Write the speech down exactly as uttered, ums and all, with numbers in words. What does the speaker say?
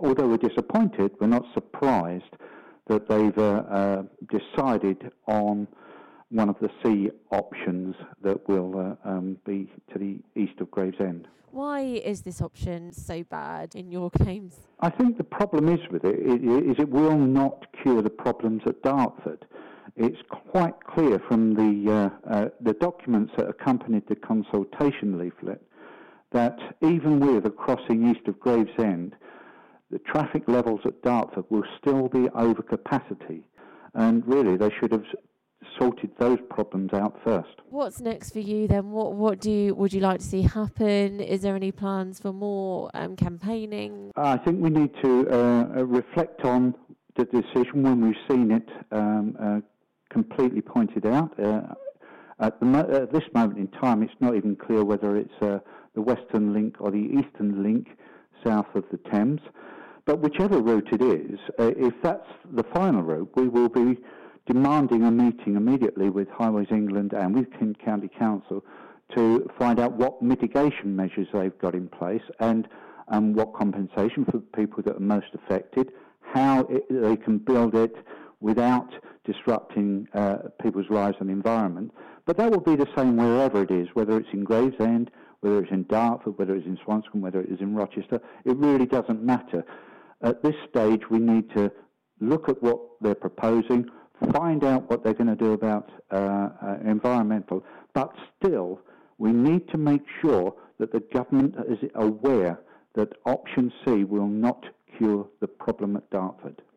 although we're disappointed, we're not surprised that they've uh, uh, decided on one of the C options that will uh, um, be to the east of Gravesend. Why is this option so bad in your claims? I think the problem is with it is it will not cure the problems at Dartford. It's quite clear from the uh, uh, the documents that accompanied the consultation leaflet that even with a crossing east of Gravesend, the traffic levels at Dartford will still be over capacity, and really they should have sorted those problems out first. What's next for you then? What what do you, would you like to see happen? Is there any plans for more um, campaigning? I think we need to uh, reflect on the decision when we've seen it um, uh, completely pointed out. Uh, at, the mo- at this moment in time, it's not even clear whether it's uh, the Western Link or the Eastern Link south of the Thames. But whichever route it is, uh, if that's the final route, we will be demanding a meeting immediately with Highways England and with Kent County Council to find out what mitigation measures they've got in place and um, what compensation for the people that are most affected, how it, they can build it without disrupting uh, people's lives and environment. But that will be the same wherever it is, whether it's in Gravesend, whether it's in Dartford, whether it's in Swanscombe, whether it is in Rochester. It really doesn't matter. At this stage, we need to look at what they're proposing, find out what they're going to do about uh, uh, environmental, but still, we need to make sure that the government is aware that option C will not cure the problem at Dartford.